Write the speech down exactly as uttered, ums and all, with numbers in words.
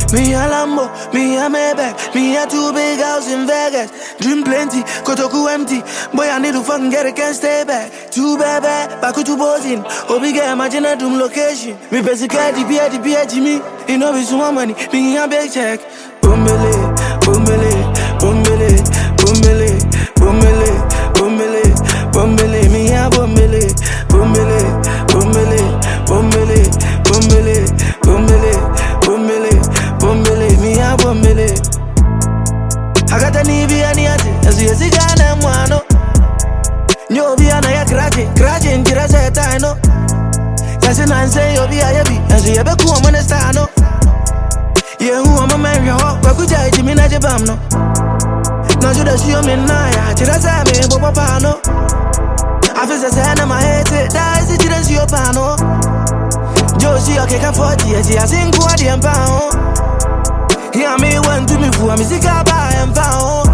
Me a Lambo, me a Maybach, me a two big house in Vegas. Dream plenty, Kotoku empty. Boy, I need to fucking get it, can't stay back. Too bad, bad, back to bossing. Obi get imagine a doom location. Me basically the beer, the beer, Jimmy. You know it's some money, me a big check. Boomele, boomele, boomele, boomele, boomele, boomele, boomele, me a boomele, boomele, boomele, boomele, boomele, boomele, boomele, boomele, me a boomele. I got a nibi and yati, as you see, Ghana, Mwano. Yo, be an aya cracky, cracking, Tirasa, I know. That's an answer, you'll be a heavy, as you ever come on a star, no. Yeah, who am I marry her? But could I Jimmy Najabam no? Now should I see me now? Tirasa, me, Boba, no. I feel the sand of my head, that is it, didn't see your pano. Josie, okay, can forty, I sing Guardian Pound. Here, me went to me for a music, I buy and found.